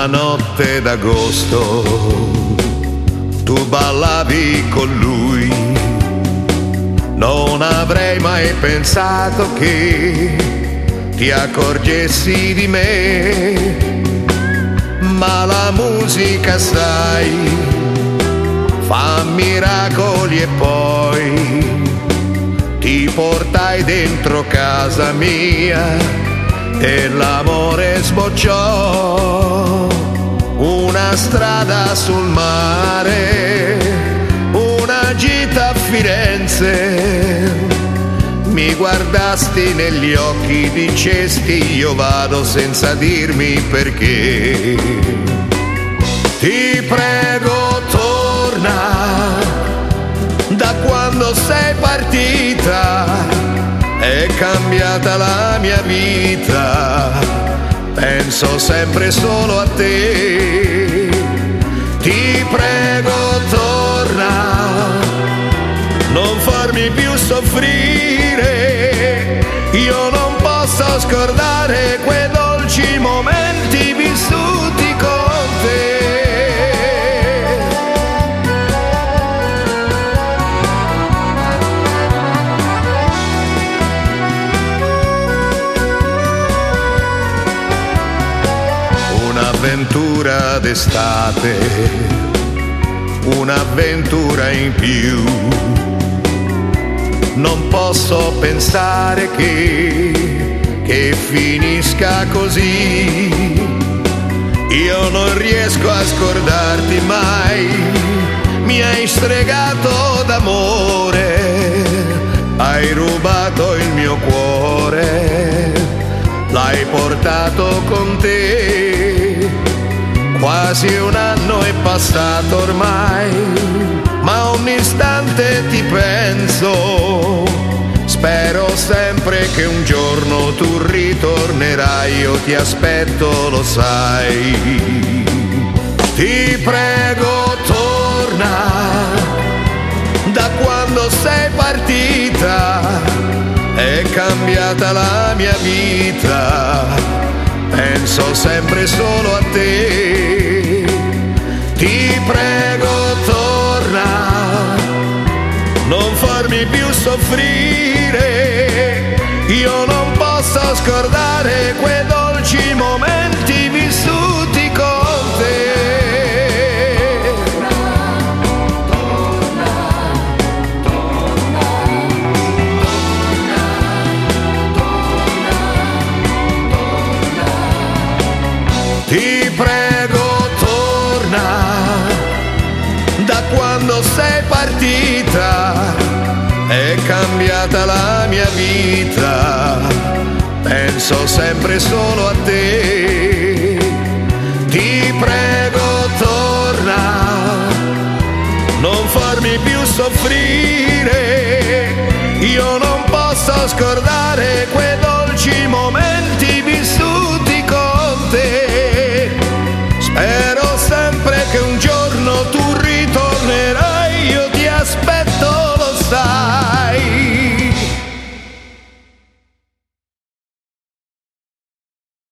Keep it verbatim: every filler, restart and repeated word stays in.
notte d'agosto tu ballavi con lui, non avrei mai pensato che ti accorgessi di me, ma la musica sai fa miracoli e poi ti portai dentro casa mia e l'amore sbocciò. Una strada sul mare, una gita a Firenze, mi guardasti negli occhi, dicesti io vado senza dirmi perché. Ti prego torna, da quando sei partita è cambiata la mia vita. Penso sempre solo a te, ti prego torna, non farmi più soffrire, io non posso scordare quei dolci momenti vissuti con te. Un'avventura d'estate, un'avventura in più, non posso pensare che, che finisca così. Io non riesco a scordarti mai, mi hai stregato d'amore, hai rubato il mio cuore, l'hai portato con te. Quasi un anno è passato ormai, ma un istante ti penso. Spero sempre che un giorno tu ritornerai, io ti aspetto, lo sai. Ti prego torna, da quando sei partita è cambiata la mia vita. Penso sempre solo a te, ti prego torna, non farmi più soffrire, io non posso scordare quei dolci momenti vissuti con te. Ti prego torna, da quando sei partita è cambiata la mia vita. Penso sempre solo a te, ti prego torna, non farmi più soffrire, io non posso scordare quel